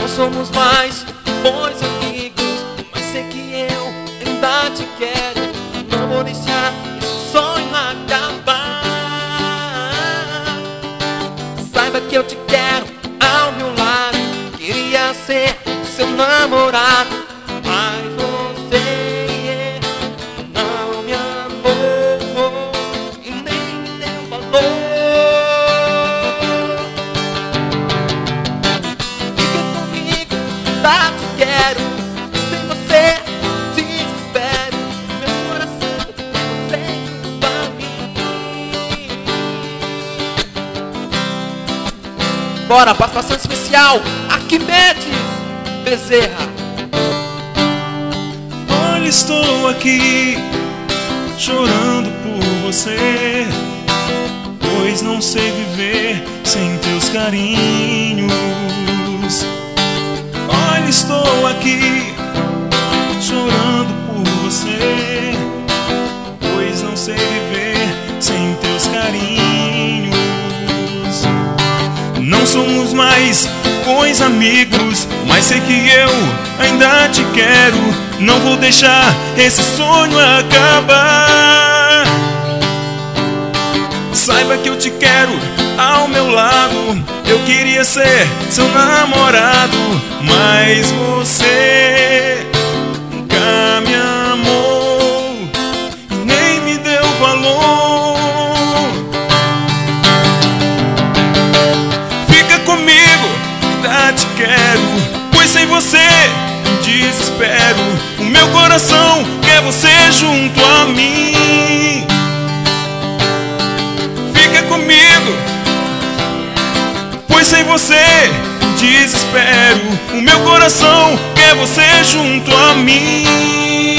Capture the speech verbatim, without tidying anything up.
somos mais bons amigos, mas sei que eu ainda te quero. Não vou deixar esse sonho acabar. Saiba que eu te quero ao meu lado. Queria ser seu namorado, mas você não me amou e nem me deu valor. Fica comigo, tá? Te quero. Sem você desespero. Meu coração tem você junto a mim. Bora, participação especial, Arquimedes Bezerra. Olha, estou aqui chorando por você, pois não sei viver sem teus carinhos. Olha, estou aqui chorando por você, pois não sei viver sem teus carinhos. Não somos mais bons amigos, mas sei que eu ainda te quero. Não vou deixar esse sonho acabar. Saiba que eu te quero ao meu lado. Eu queria ser seu namorado, mas você nunca me amou e nem me deu valor. Fica comigo, ainda te quero, pois sem você desespero. O meu coração quer você junto a mim. Fica comigo, pois sem você desespero. O meu coração quer você junto a mim.